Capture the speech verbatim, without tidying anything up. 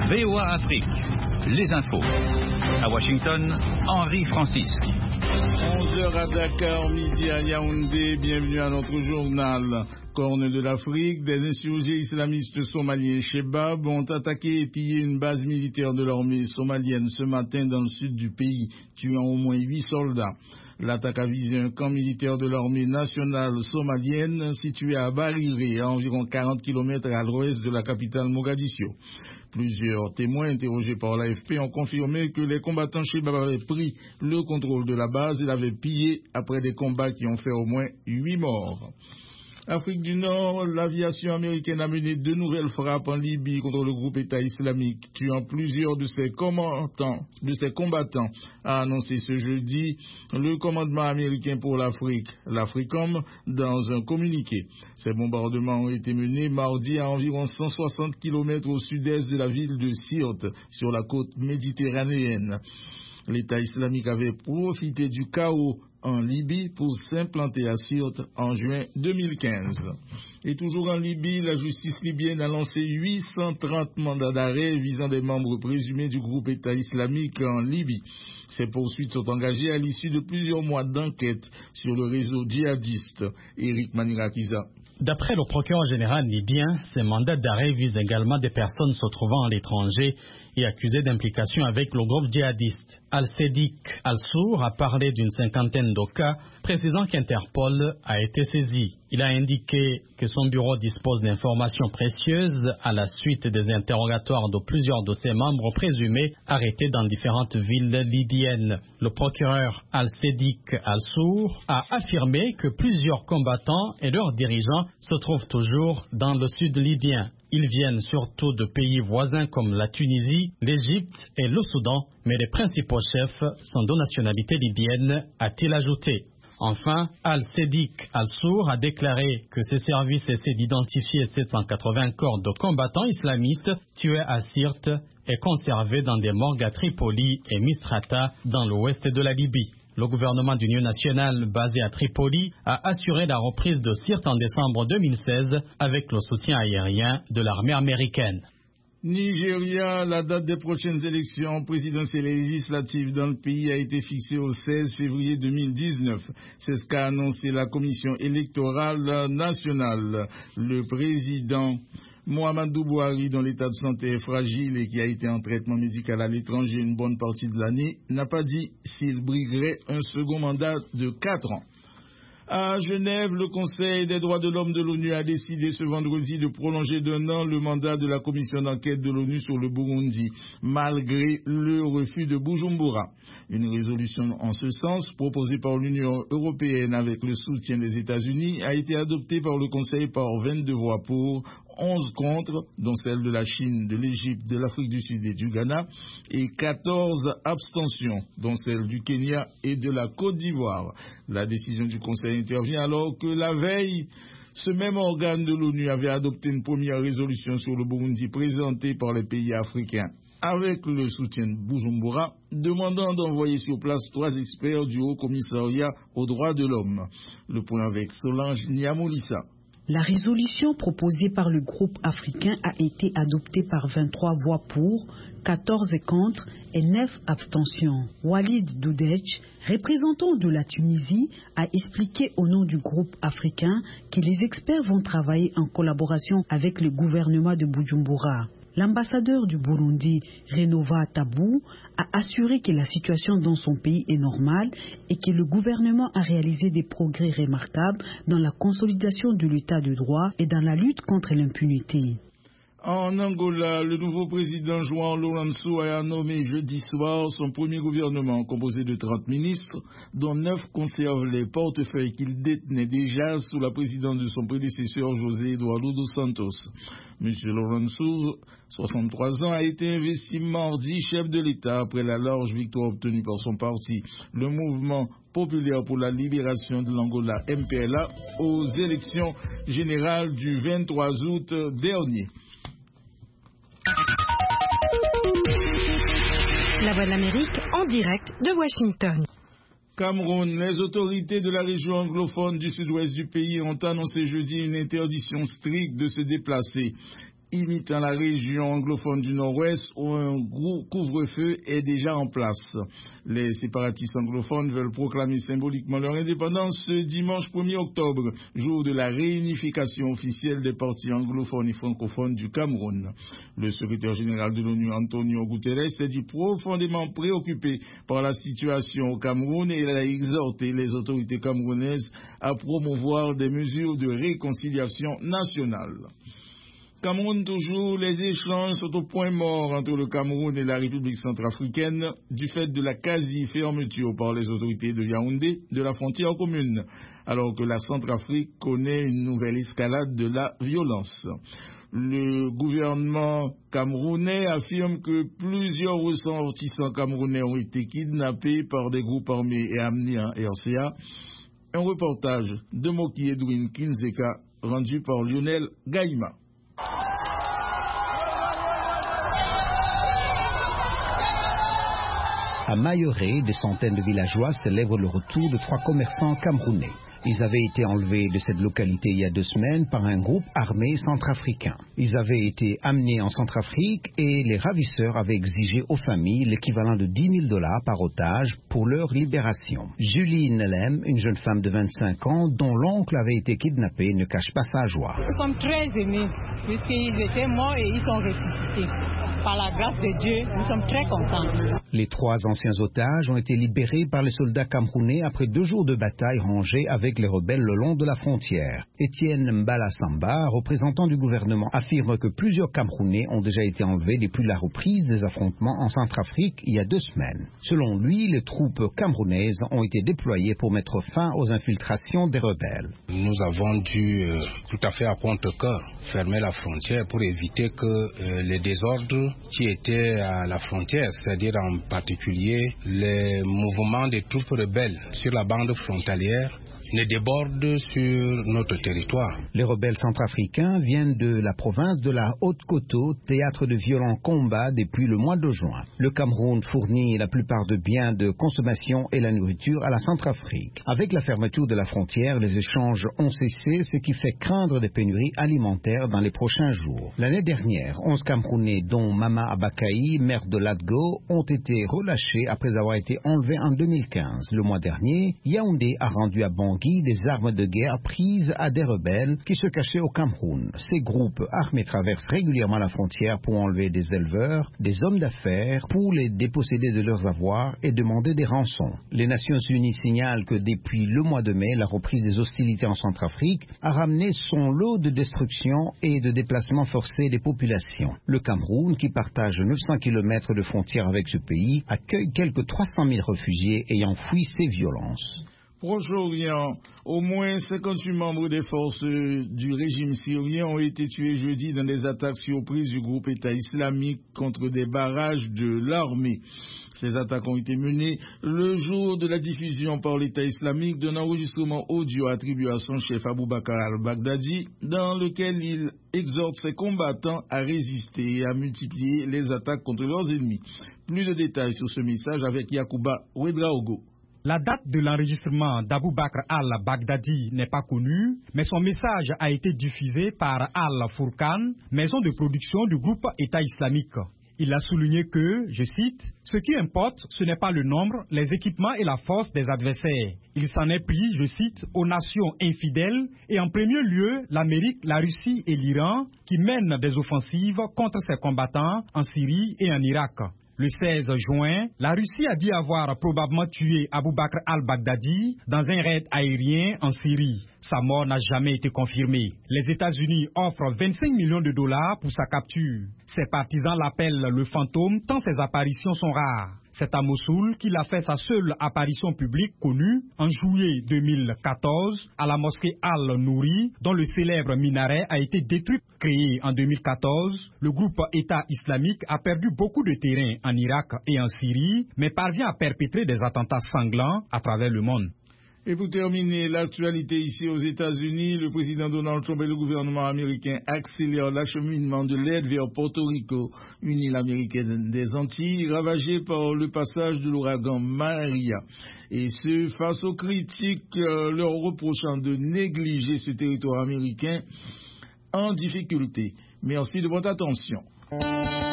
V O A Afrique, les infos. À Washington, Henri Francis. onze heures à Dakar, midi à Yaoundé, bienvenue à notre journal. Corne de l'Afrique, des insurgés islamistes somaliens Shebab ont attaqué et pillé une base militaire de l'armée somalienne ce matin dans le sud du pays, tuant au moins huit soldats. L'attaque a visé un camp militaire de l'armée nationale somalienne situé à Bariré, à environ quarante kilomètres à l'ouest de la capitale Mogadiscio. Plusieurs témoins interrogés par l'A F P ont confirmé que les combattants Shebab avaient pris le contrôle de la base et l'avaient pillé après des combats qui ont fait au moins huit morts. Afrique du Nord, l'aviation américaine a mené deux nouvelles frappes en Libye contre le groupe État islamique, tuant plusieurs de ses combattants, de ses combattants, a annoncé ce jeudi le commandement américain pour l'Afrique, l'Africom, dans un communiqué. Ces bombardements ont été menés mardi à environ cent soixante kilomètres au sud-est de la ville de Sirte, sur la côte méditerranéenne. L'État islamique avait profité du chaos en Libye pour s'implanter à Sirte en juin deux mille quinze. Et toujours en Libye, la justice libyenne a lancé huit cent trente mandats d'arrêt visant des membres présumés du groupe État islamique en Libye. Ces poursuites sont engagées à l'issue de plusieurs mois d'enquête sur le réseau djihadiste. Eric Manirakiza. D'après le procureur général libyen, ces mandats d'arrêt visent également des personnes se trouvant à l'étranger et accusées d'implication avec le groupe djihadiste. Al-Sadiq Al-Sour a parlé d'une cinquantaine de cas, précisant qu'Interpol a été saisi. Il a indiqué que son bureau dispose d'informations précieuses à la suite des interrogatoires de plusieurs de ses membres présumés arrêtés dans différentes villes libyennes. Le procureur Al-Sadiq Al-Sour a affirmé que plusieurs combattants et leurs dirigeants se trouvent toujours dans le sud libyen. Ils viennent surtout de pays voisins comme la Tunisie, l'Égypte et le Soudan, mais les principaux chefs sont de nationalité libyenne, a-t-il ajouté. Enfin, Al-Sadiq Al-Sour a déclaré que ses services essaient d'identifier sept cent quatre-vingts corps de combattants islamistes tués à Sirte et conservés dans des morgues à Tripoli et Misrata dans l'ouest de la Libye. Le gouvernement d'union nationale basé à Tripoli a assuré la reprise de Sirte en décembre deux mille seize avec le soutien aérien de l'armée américaine. Nigeria, la date des prochaines élections présidentielles et législatives dans le pays a été fixée au seize février deux mille dix-neuf. C'est ce qu'a annoncé la commission électorale nationale. Le président Muhammadu Buhari, dont l'état de santé est fragile et qui a été en traitement médical à l'étranger une bonne partie de l'année, n'a pas dit s'il briguerait un second mandat de quatre ans. À Genève, le Conseil des droits de l'homme de l'ONU a décidé ce vendredi de prolonger d'un an le mandat de la commission d'enquête de l'ONU sur le Burundi, malgré le refus de Bujumbura. Une résolution en ce sens, proposée par l'Union européenne avec le soutien des États-Unis, a été adoptée par le Conseil par vingt-deux voix pour, onze contre, dont celle de la Chine, de l'Égypte, de l'Afrique du Sud et du Ghana, et quatorze abstentions, dont celle du Kenya et de la Côte d'Ivoire. La décision du Conseil intervient alors que la veille, ce même organe de l'ONU avait adopté une première résolution sur le Burundi présentée par les pays africains avec le soutien de Bujumbura, demandant d'envoyer sur place trois experts du Haut Commissariat aux droits de l'homme. Le point avec Solange Niamoulissa. La résolution proposée par le groupe africain a été adoptée par vingt-trois voix pour, quatorze contre et neuf abstentions. Walid Doudech, représentant de la Tunisie, a expliqué au nom du groupe africain que les experts vont travailler en collaboration avec le gouvernement de Bujumbura. L'ambassadeur du Burundi, Renova Tabou, a assuré que la situation dans son pays est normale et que le gouvernement a réalisé des progrès remarquables dans la consolidation de l'état de droit et dans la lutte contre l'impunité. En Angola, le nouveau président João Lourenço a nommé jeudi soir son premier gouvernement composé de trente ministres, dont neuf conservent les portefeuilles qu'il détenait déjà sous la présidence de son prédécesseur José Eduardo dos Santos. M. Lourenço, soixante-trois ans, a été investi mardi chef de l'État après la large victoire obtenue par son parti, le Mouvement populaire pour la libération de l'Angola, M P L A, aux élections générales du vingt-trois août dernier. La Voix de l'Amérique en direct de Washington. Cameroun, les autorités de la région anglophone du sud-ouest du pays ont annoncé jeudi une interdiction stricte de se déplacer imitant la région anglophone du Nord-Ouest où un gros couvre-feu est déjà en place. Les séparatistes anglophones veulent proclamer symboliquement leur indépendance ce dimanche premier octobre, jour de la réunification officielle des partis anglophones et francophones du Cameroun. Le secrétaire général de l'ONU, Antonio Guterres, s'est dit profondément préoccupé par la situation au Cameroun et il a exhorté les autorités camerounaises à promouvoir des mesures de réconciliation nationale. Cameroun toujours, les échanges sont au point mort entre le Cameroun et la République centrafricaine du fait de la quasi-fermeture par les autorités de Yaoundé de la frontière commune, alors que la Centrafrique connaît une nouvelle escalade de la violence. Le gouvernement camerounais affirme que plusieurs ressortissants camerounais ont été kidnappés par des groupes armés et amenés en R C A. Un reportage de Moki Edwin Kinzeka rendu par Lionel Gaïma. À Mayoré, des centaines de villageois célèbrent le retour de trois commerçants camerounais. Ils avaient été enlevés de cette localité il y a deux semaines par un groupe armé centrafricain. Ils avaient été amenés en Centrafrique et les ravisseurs avaient exigé aux familles l'équivalent de dix mille dollars par otage pour leur libération. Julie Nelem, une jeune femme de vingt-cinq ans dont l'oncle avait été kidnappé, ne cache pas sa joie. Nous sommes très émus puisqu'ils étaient morts et ils sont ressuscités. Par la grâce de Dieu, nous sommes très contents. Les trois anciens otages ont été libérés par les soldats camerounais après deux jours de bataille rangée avec les rebelles le long de la frontière. Étienne Mbala Samba, représentant du gouvernement, affirme que plusieurs Camerounais ont déjà été enlevés depuis la reprise des affrontements en Centrafrique il y a deux semaines. Selon lui, les troupes camerounaises ont été déployées pour mettre fin aux infiltrations des rebelles. Nous avons dû euh, tout à fait à contre-cœur fermer la frontière pour éviter que euh, les désordres qui étaient à la frontière, c'est-à-dire en particulier les mouvements des troupes rebelles sur la bande frontalière, ne débordent sur notre territoire. Les rebelles centrafricains viennent de la province de la Haute-Koto, théâtre de violents combats depuis le mois de juin. Le Cameroun fournit la plupart de biens de consommation et la nourriture à la Centrafrique. Avec la fermeture de la frontière, les échanges ont cessé, ce qui fait craindre des pénuries alimentaires dans les prochains jours. L'année dernière, onze Camerounais, dont Mama Abakaï, maire de Latgo, ont été relâchés après avoir été enlevés en deux mille quinze. Le mois dernier, Yaoundé a rendu à Bangui des armes de guerre prises à des rebelles qui se cachaient au Cameroun. Ces groupes armés traversent régulièrement la frontière pour enlever des éleveurs, des hommes d'affaires, pour les déposséder de leurs avoirs et demander des rançons. Les Nations Unies signalent que depuis le mois de mai, la reprise des hostilités en Centrafrique a ramené son lot de destruction et de déplacements forcés des populations. Le Cameroun, qui partage neuf cents kilomètres de frontière avec ce pays, accueille quelques trois cent mille réfugiés ayant fui ces violences. Proche-Orient, au moins cinquante-huit membres des forces du régime syrien ont été tués jeudi dans des attaques surprises du groupe État islamique contre des barrages de l'armée. Ces attaques ont été menées le jour de la diffusion par l'État islamique d'un enregistrement audio attribué à son chef Abou Bakr al-Baghdadi, dans lequel il exhorte ses combattants à résister et à multiplier les attaques contre leurs ennemis. Plus de détails sur ce message avec Yacouba Ouedraogo. La date de l'enregistrement d'Abou Bakr al-Baghdadi n'est pas connue, mais son message a été diffusé par Al-Furqan, maison de production du groupe État islamique. Il a souligné que, je cite, « Ce qui importe, ce n'est pas le nombre, les équipements et la force des adversaires. Il s'en est pris, je cite, aux nations infidèles et en premier lieu l'Amérique, la Russie et l'Iran qui mènent des offensives contre ses combattants en Syrie et en Irak. » Le seize juin, la Russie a dit avoir probablement tué Abou Bakr al-Baghdadi dans un raid aérien en Syrie. Sa mort n'a jamais été confirmée. Les États-Unis offrent vingt-cinq millions de dollars pour sa capture. Ses partisans l'appellent le fantôme tant ses apparitions sont rares. C'est à Mossoul qu'il a fait sa seule apparition publique connue en juillet deux mille quatorze à la mosquée Al-Nouri, dont le célèbre minaret a été détruit. Créé en deux mille quatorze, le groupe État islamique a perdu beaucoup de terrain en Irak et en Syrie, mais parvient à perpétrer des attentats sanglants à travers le monde. Et pour terminer l'actualité ici aux États-Unis, le président Donald Trump et le gouvernement américain accélèrent l'acheminement de l'aide vers Porto Rico, une île américaine des Antilles, ravagée par le passage de l'ouragan Maria. Et ce, face aux critiques euh, leur reprochant de négliger ce territoire américain en difficulté. Merci de votre attention.